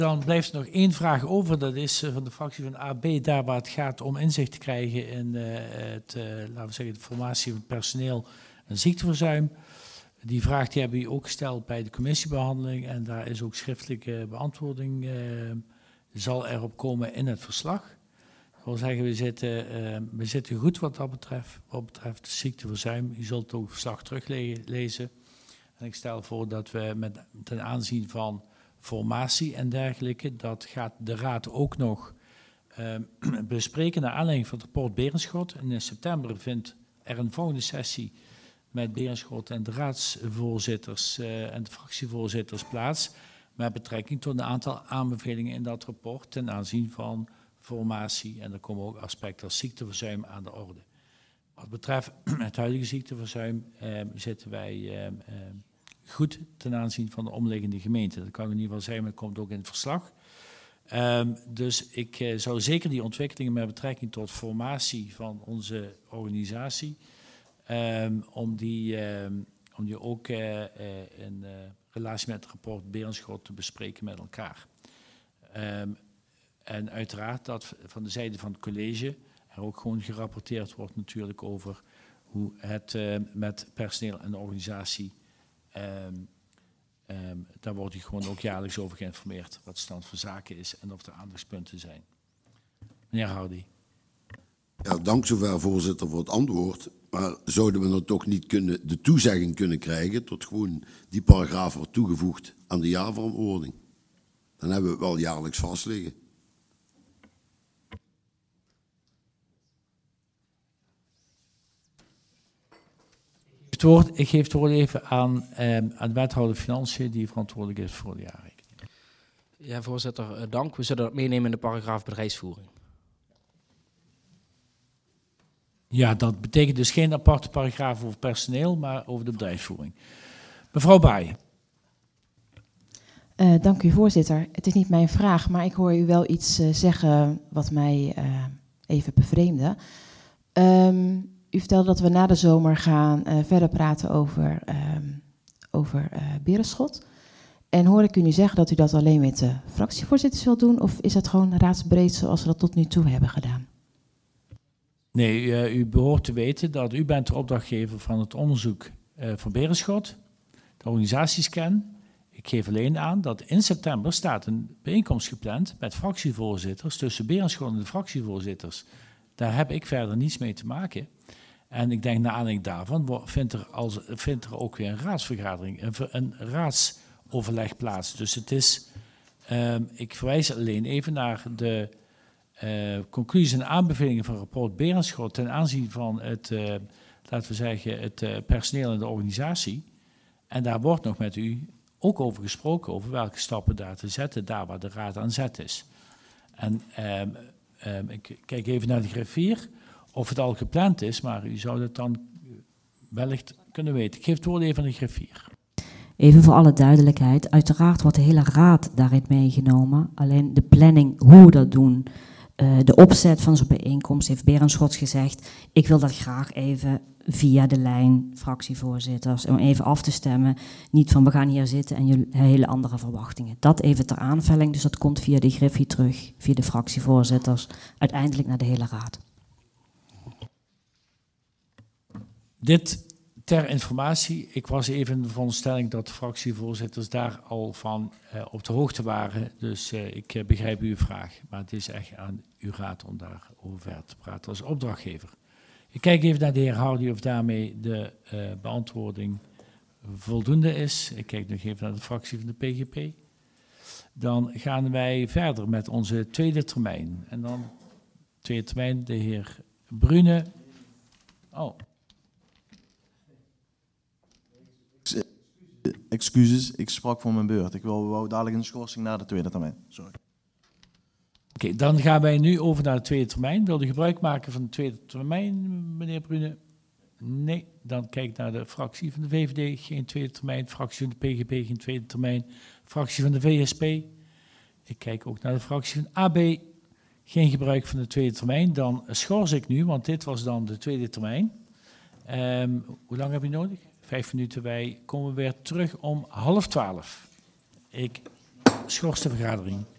Dan blijft er nog één vraag over. Dat is van de fractie van AB. Daar waar het gaat om inzicht te krijgen in laten we zeggen, de formatie van het personeel en ziekteverzuim. Die vraag die hebben we ook gesteld bij de commissiebehandeling. En daar is ook schriftelijke beantwoording. Zal erop komen in het verslag. Ik wil zeggen, we zitten goed wat dat betreft. Wat betreft ziekteverzuim. U zult ook het verslag teruglezen. En ik stel voor dat we ten aanzien van formatie en dergelijke, dat gaat de Raad ook nog bespreken naar aanleiding van het rapport Berenschot. En in september vindt er een volgende sessie met Berenschot en de raadsvoorzitters en de fractievoorzitters plaats, met betrekking tot een aantal aanbevelingen in dat rapport ten aanzien van formatie. En er komen ook aspecten als ziekteverzuim aan de orde. Wat betreft het huidige ziekteverzuim zitten wij goed ten aanzien van de omliggende gemeenten. Dat kan in ieder geval zijn, maar dat komt ook in het verslag. Dus ik zou zeker die ontwikkelingen met betrekking tot formatie van onze organisatie, om die ook in relatie met het rapport Berenschot te bespreken met elkaar. En uiteraard dat van de zijde van het college er ook gewoon gerapporteerd wordt natuurlijk over hoe het met personeel en de organisatie, daar wordt u gewoon ook jaarlijks over geïnformeerd wat de stand van zaken is en of er aandachtspunten zijn. Meneer Hardy. Ja, dank zover, voorzitter, voor het antwoord. Maar zouden we dan toch niet de toezegging kunnen krijgen tot gewoon die paragraaf wordt toegevoegd aan de jaarverantwoording? Dan hebben we het wel jaarlijks vastliggen. Ik geef het woord even aan de wethouder Financiën, die verantwoordelijk is voor de jaarrekening. Ja, voorzitter, dank. We zullen dat meenemen in de paragraaf bedrijfsvoering. Ja, dat betekent dus geen aparte paragraaf over personeel, maar over de bedrijfsvoering. Mevrouw Baaien. Dank u, voorzitter. Het is niet mijn vraag, maar ik hoor u wel iets zeggen wat mij even bevreemdde. U vertelde dat we na de zomer gaan verder praten over Berenschot. En hoor ik u nu zeggen dat u dat alleen met de fractievoorzitters wilt doen? Of is dat gewoon raadsbreed zoals we dat tot nu toe hebben gedaan? Nee, u behoort te weten dat u bent de opdrachtgever van het onderzoek van Berenschot, de organisatiescan. Ik geef alleen aan dat in september staat een bijeenkomst gepland met fractievoorzitters, tussen Berenschot en de fractievoorzitters. Daar heb ik verder niets mee te maken. En ik denk naar aanleiding daarvan vindt er ook weer een raadsvergadering, een raadsoverleg plaats. Dus het is, ik verwijs alleen even naar de conclusies en aanbevelingen van rapport Berenschot ten aanzien van het, laten we zeggen, het personeel en de organisatie. En daar wordt nog met u ook over gesproken, over welke stappen daar te zetten, daar waar de raad aan zet is. En ik kijk even naar de griffier, of het al gepland is, maar u zou dat dan wellicht kunnen weten. Ik geef het woord even aan de griffier. Even voor alle duidelijkheid, uiteraard wordt de hele raad daarin meegenomen. Alleen de planning, hoe we dat doen, de opzet van zo'n bijeenkomst, heeft Berenschot gezegd, ik wil dat graag even via de lijn fractievoorzitters, om even af te stemmen. Niet van we gaan hier zitten en jullie hele andere verwachtingen. Dat even ter aanvulling, dus dat komt via de griffie terug, via de fractievoorzitters, uiteindelijk naar de hele raad. Dit ter informatie, ik was even in de veronderstelling dat de fractievoorzitters daar al van op de hoogte waren. Dus ik begrijp uw vraag, maar het is echt aan uw raad om daarover verder te praten als opdrachtgever. Ik kijk even naar de heer Hardy of daarmee de beantwoording voldoende is. Ik kijk nog even naar de fractie van de PGP. Dan gaan wij verder met onze tweede termijn. En dan tweede termijn de heer Brune. Oh. Excuses, ik sprak voor mijn beurt. Ik wou dadelijk een schorsing na de tweede termijn. Sorry. Oké, dan gaan wij nu over naar de tweede termijn. Wil u gebruik maken van de tweede termijn, meneer Brune? Nee, dan kijk ik naar de fractie van de VVD, geen tweede termijn. Fractie van de PGP, geen tweede termijn. Fractie van de VSP. Ik kijk ook naar de fractie van AB. Geen gebruik van de tweede termijn. Dan schors ik nu, want dit was dan de tweede termijn. Hoe lang heb je nodig? 5 minuten. Wij komen weer terug om 11:30. Ik schors de vergadering.